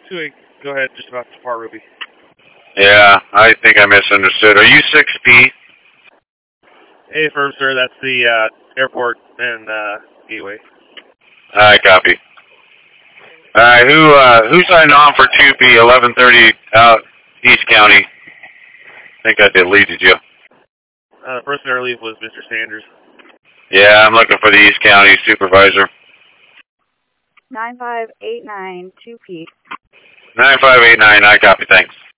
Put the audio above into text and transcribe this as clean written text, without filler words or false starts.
2-8, go ahead, just about to depart Ruby. Yeah, I think I misunderstood. Are you 6B? Hey, firm, sir, that's the airport and gateway. I copy. All right, who signed on for 2B 1130 out East County? I think I deleted you. The person I relieved was Mr. Sanders. Yeah, I'm looking for the East County supervisor. 9589 2P. 9589, I copy, thanks.